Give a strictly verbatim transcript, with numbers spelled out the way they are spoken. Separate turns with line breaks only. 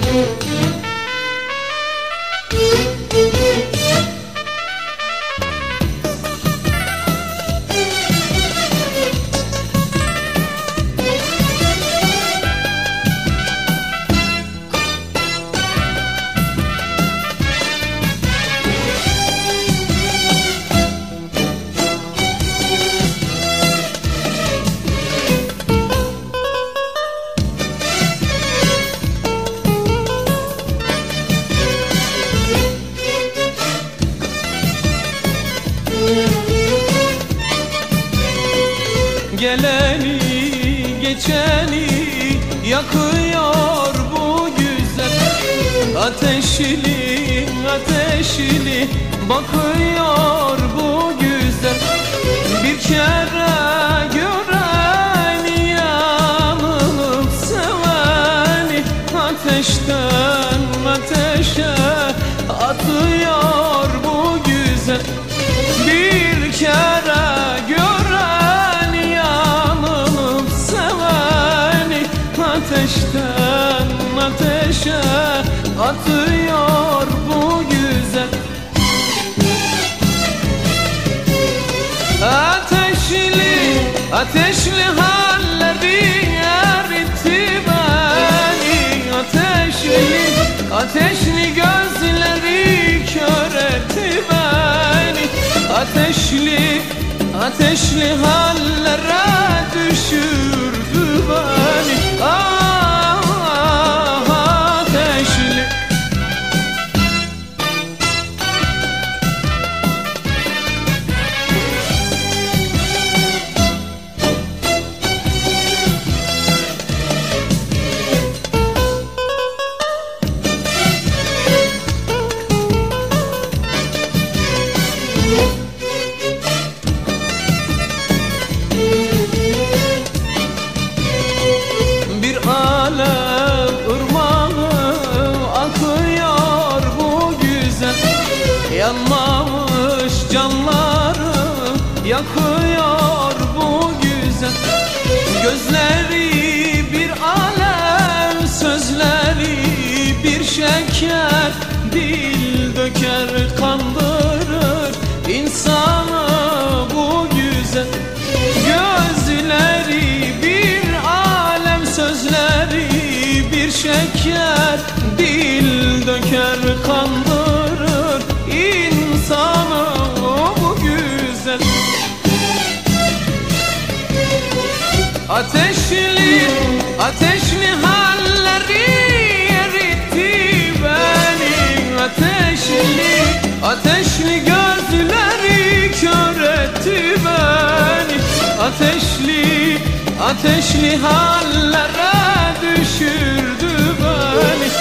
Geleni geçeni yakıyor bu güzel, ateşli ateşli bakıyor bu güzel. Bir kere gören yanılıp seveni ateşten ateşe atıyor bu güzel. Bir kere gören yanılıp seveni ateşten ateşe atıyor bu güzel. Ateşli ateşli halleri eritti beni, ateşli ateşli gözleri kör etti beni. Ateşli ateşli hallere düşürdü beni. Ah, ateşli. Yanmamış canları yakıyor bu güzel. Gözleri bir alem, sözleri bir şeker, dil döker kandırır insanı bu güzel. Gözleri bir alem, sözleri bir şeker, dil döker kandırır insanı bu güzel. Ateşli ateşli halleri eritti beni, ateşli ateşli gözleri kör etti beni. Ateşli ateşli hallere düşürdü beni.